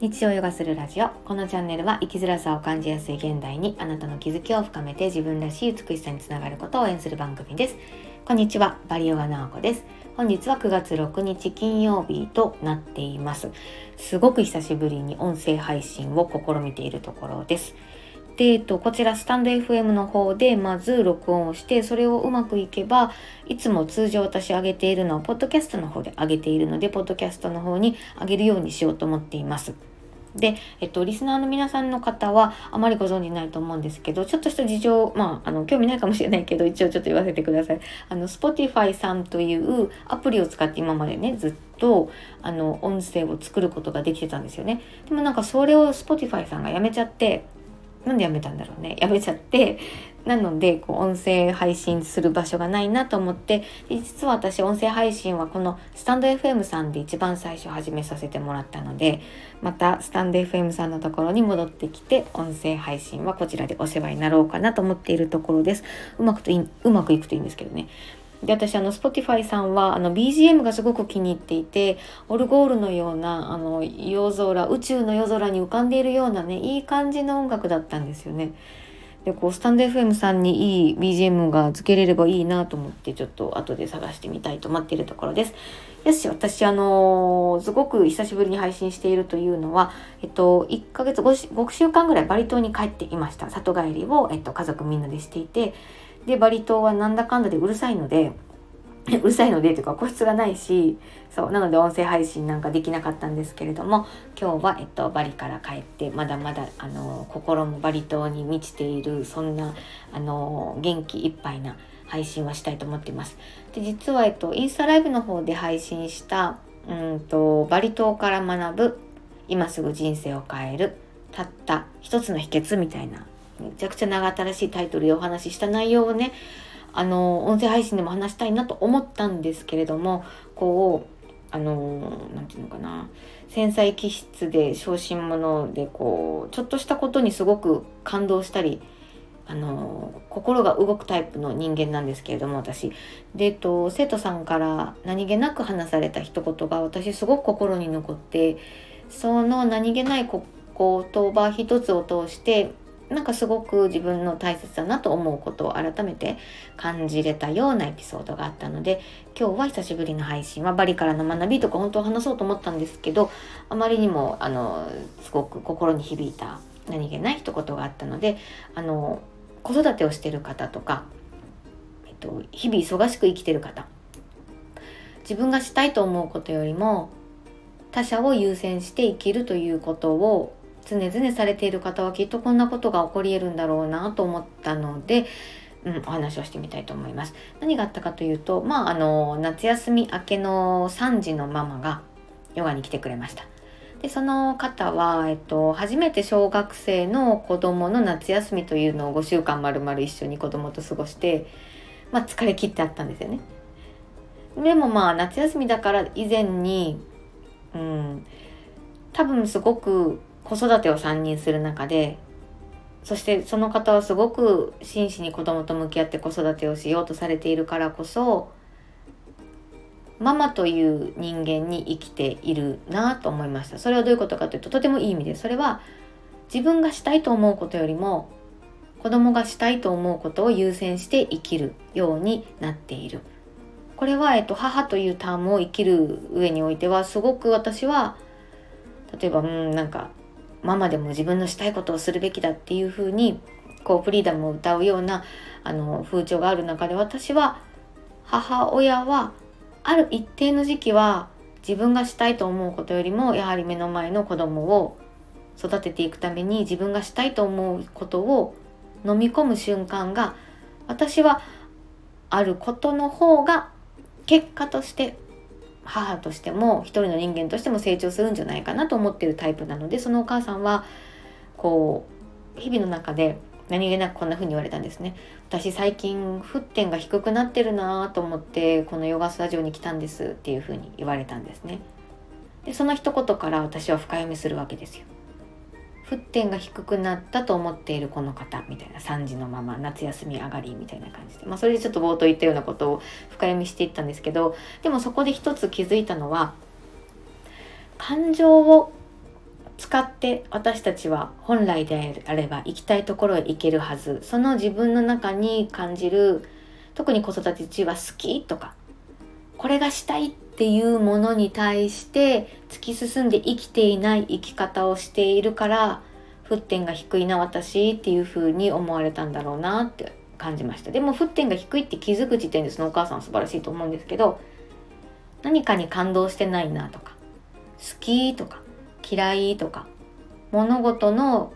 日常ヨガするラジオ。このチャンネルは生きづらさを感じやすい現代にあなたの気づきを深めて自分らしい美しさにつながることを応援する番組です。こんにちは、バリヨガナオコです。本日は9月6日金曜日となっています。すごく久しぶりに音声配信を試みているところです。で、こちらスタンド FM の方でまず録音をして、それをうまくいけば、いつも通常私上げているのをポッドキャストの方で上げているので、ポッドキャストの方に上げるようにしようと思っています。で、リスナーの皆さんの方はあまりご存じないと思うんですけど、ちょっとした事情、興味ないかもしれないけど、一応ちょっと言わせてください。Spotify さんというアプリを使って今までね、ずっと音声を作ることができてたんですよね。でもなんかそれを Spotify さんがやめちゃって、なんでやめたんだろうね。やめちゃって、なので音声配信する場所がないなと思って、実は私音声配信はこのスタンド FM さんで一番最初始めさせてもらったので、またスタンド FM さんのところに戻ってきて、音声配信はこちらでお世話になろうかなと思っているところです。うまくいくといいんですけどね。で、私Spotify さんはBGM がすごく気に入っていて、オルゴールのような夜空、宇宙の夜空に浮かんでいるようなね、いい感じの音楽だったんですよね。で、スタンド FM さんにいい BGM が付けれればいいなと思って、ちょっと後で探してみたいと思っているところです。よし、私すごく久しぶりに配信しているというのは、1ヶ月5週間ぐらいバリ島に帰っていました。里帰りを、家族みんなでしていて、で、バリ島はなんだかんだでうるさいのでというか個室がないし、そうなので音声配信なんかできなかったんですけれども、今日はバリから帰ってまだまだ心もバリ島に満ちている、そんな元気いっぱいな配信はしたいと思っています。で、実はインスタライブの方で配信したバリ島から学ぶ今すぐ人生を変えるたった一つの秘訣みたいな、めちゃくちゃ長ったらしいタイトルでお話しした内容をね、音声配信でも話したいなと思ったんですけれども、なんていうのかな、繊細気質で小心者でちょっとしたことにすごく感動したり、心が動くタイプの人間なんですけれども、私で、生徒さんから何気なく話された一言が私すごく心に残って、その何気ない言葉一つを通してなんかすごく自分の大切だなと思うことを改めて感じれたようなエピソードがあったので、今日は久しぶりの配信はバリからの学びとか本当は話そうと思ったんですけど、あまりにもすごく心に響いた何気ない一言があったので、子育てをしている方とか、日々忙しく生きている方、自分がしたいと思うことよりも他者を優先して生きるということを常々されている方はきっとこんなことが起こり得るんだろうなと思ったので、お話をしてみたいと思います。何があったかというと、夏休み明けの3時のママがヨガに来てくれました。で、その方は、初めて小学生の子供の夏休みというのを5週間丸々一緒に子供と過ごして、疲れ切ってあったんですよね。でも夏休みだから以前に、多分すごく子育てを3人する中で、そしてその方はすごく真摯に子供と向き合って子育てをしようとされているからこそ、ママという人間に生きているなと思いました。それはどういうことかというと、とてもいい意味です。それは自分がしたいと思うことよりも子供がしたいと思うことを優先して生きるようになっている。これは、母というタームを生きる上においてはすごく私は、例えばママでも自分のしたいことをするべきだっていう風にフリーダムを歌うような風潮がある中で、私は母親はある一定の時期は自分がしたいと思うことよりもやはり目の前の子供を育てていくために自分がしたいと思うことを飲み込む瞬間が、私はあることの方が結果として母としても一人の人間としても成長するんじゃないかなと思っているタイプなので、そのお母さんは日々の中で何気なくこんな風に言われたんですね。私最近沸点が低くなってるなと思ってこのヨガスタジオに来たんですっていう風に言われたんですね。で、その一言から私は深読みするわけですよ。沸点が低くなったと思っているこの方みたいな、3時のまま夏休み上がりみたいな感じで、それでちょっと冒頭言ったようなことを深読みしていったんですけど、でもそこで一つ気づいたのは、感情を使って私たちは本来であれば行きたいところへ行けるはず。その自分の中に感じる、特に子育て中は好きとかこれがしたいっていうものに対して突き進んで生きていない生き方をしているから、沸点が低いな私っていう風に思われたんだろうなって感じました。でも沸点が低いって気づく時点でそのお母さんは素晴らしいと思うんですけど、何かに感動してないなとか好きとか嫌いとか、物事の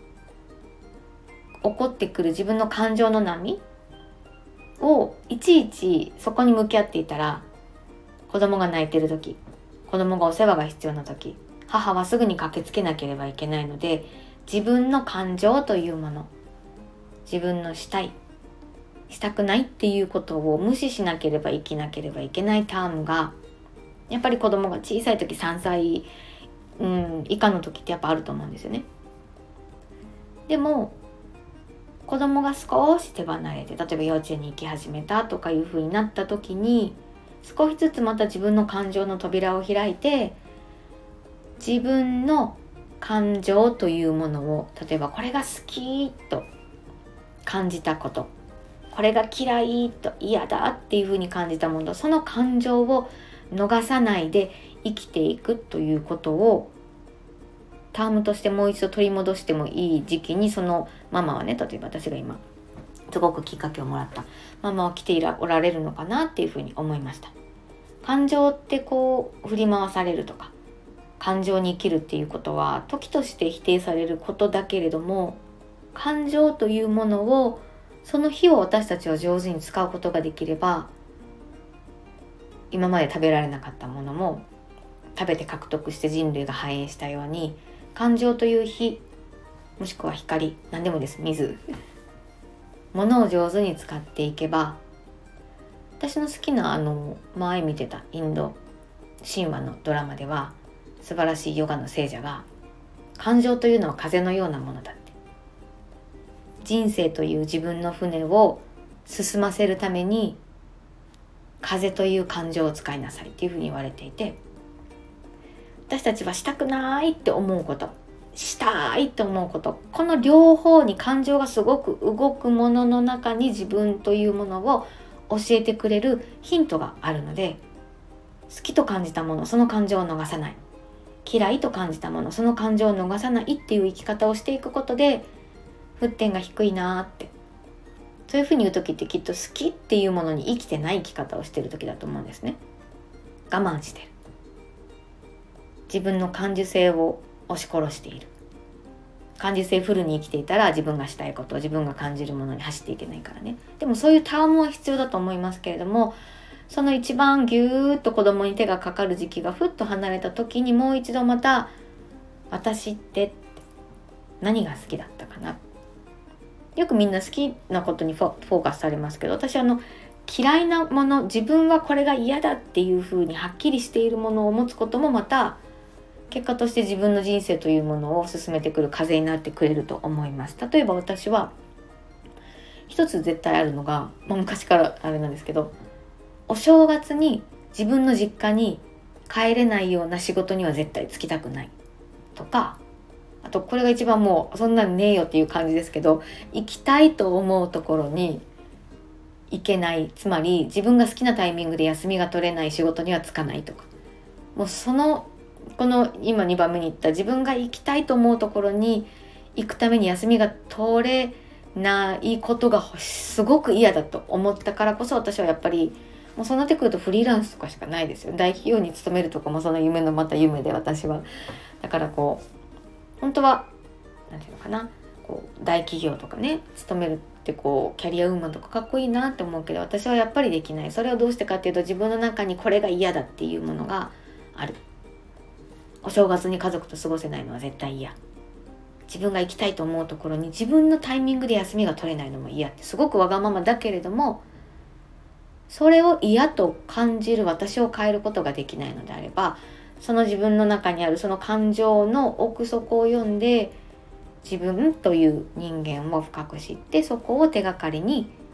起こってくる自分の感情の波をいちいちそこに向き合っていたら、子供が泣いてる時、子供がお世話が必要な時、母はすぐに駆けつけなければいけないので、自分の感情というもの、自分のしたいしたくないっていうことを無視しなければ生きなければいけないタームが、やっぱり子供が小さい時3歳以下の時ってやっぱあると思うんですよね。でも子供が少し手離れて、例えば幼稚園に行き始めたとかいう風になった時に、少しずつまた自分の感情の扉を開いて、自分の感情というものを、例えばこれが好きと感じたこと、これが嫌いと嫌だっていう風に感じたもの、その感情を逃さないで生きていくということをタームとしてもう一度取り戻してもいい時期に、そのママはね、例えば私が今すごくきっかけをもらったママは来ておられるのかなっていうふうに思いました。感情ってこう振り回されるとか、感情に生きるっていうことは時として否定されることだけれども、感情というものをその日を私たちは上手に使うことができれば、今まで食べられなかったものも食べて獲得して人類が繁栄したように、感情という火、もしくは光、何でもです、水、物を上手に使っていけば、私の好きな前見てたインド神話のドラマでは、素晴らしいヨガの聖者が、感情というのは風のようなものだって、人生という自分の船を進ませるために風という感情を使いなさいっていうふうに言われていて、私たちはしたくないって思うこと、したいって思うこと、この両方に感情がすごく動くものの中に自分というものを教えてくれるヒントがあるので、好きと感じたもの、その感情を逃さない、嫌いと感じたもの、その感情を逃さないっていう生き方をしていくことで、沸点が低いなって、そういうふうに言う時ってきっと好きっていうものに生きてない生き方をしている時だと思うんですね。我慢してる、自分の感受性を押し殺している。感受性フルに生きていたら、自分がしたいこと、自分が感じるものに走っていけないからね。でもそういうタームは必要だと思いますけれども、その一番ぎゅーっと子供に手がかかる時期がふっと離れた時に、もう一度また私って何が好きだったかな。よくみんな好きなことにフォーカスされますけど、私嫌いなもの、自分はこれが嫌だっていうふうにはっきりしているものを持つことも、また結果として自分の人生というものを進めてくる風になってくれると思います。例えば私は一つ絶対あるのが、昔からあれなんですけど、お正月に自分の実家に帰れないような仕事には絶対就きたくないとか、あとこれが一番もうそんなにねえよっていう感じですけど、行きたいと思うところに行けない、つまり自分が好きなタイミングで休みが取れない仕事には就かないとか、もうこの今2番目に言った自分が行きたいと思うところに行くために休みが取れないことがすごく嫌だと思ったからこそ、私はやっぱりもうそうなってくるとフリーランスとかしかないですよ。大企業に勤めるとかもその夢のまた夢で、私はだから本当はなんていうのかな、大企業とかね勤めるってキャリアウーマンとかかっこいいなって思うけど、私はやっぱりできない。それはどうしてかっていうと、自分の中にこれが嫌だっていうものがある。お正月に家族と過ごせないのは絶対嫌。自分が行きたいと思うところに自分のタイミングで休みが取れないのも嫌って、すごくわがままだけれども、それを嫌と感じる私を変えることができないのであれば、その自分の中にあるその感情の奥底を読んで、自分という人間を深く知って、そこを手がかりに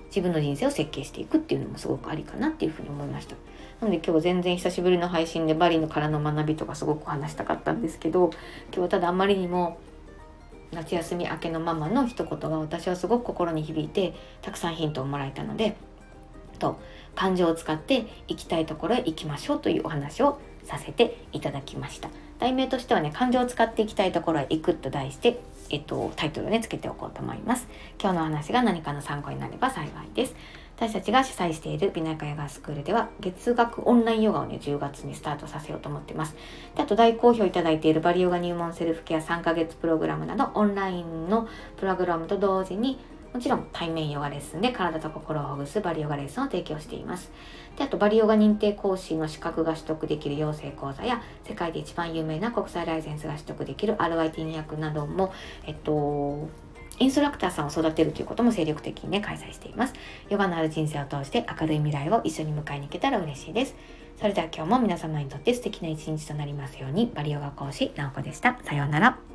自分の人生を設計していくっていうのもすごくありかなっていうふうに思いました。なので今日全然久しぶりの配信でバリからの学びとかすごく話したかったんですけど、今日はただあまりにも夏休み明けのママの一言が私はすごく心に響いて、たくさんヒントをもらえたので、感情を使って行きたいところへ行きましょうというお話をさせていただきました。題名としてはね、感情を使って行きたいところへ行くと題して、タイトルをねつけておこうと思います。今日のお話が何かの参考になれば幸いです。私たちが主催している美中ヨガスクールでは月額オンラインヨガをね10月にスタートさせようと思っています。で、あと大好評いただいているバリヨガ入門セルフケア3ヶ月プログラムなどオンラインのプログラムと同時に、もちろん対面ヨガレッスンで体と心をほぐすバリヨガレッスンを提供しています。で、あとバリヨガ認定講師の資格が取得できる養成講座や、世界で一番有名な国際ライセンスが取得できる RIT200 なども、インストラクターさんを育てるということも精力的にね開催しています。ヨガのある人生を通して明るい未来を一緒に迎えに行けたら嬉しいです。それでは今日も皆様にとって素敵な一日となりますように。バリヨガ講師なおこでした。さようなら。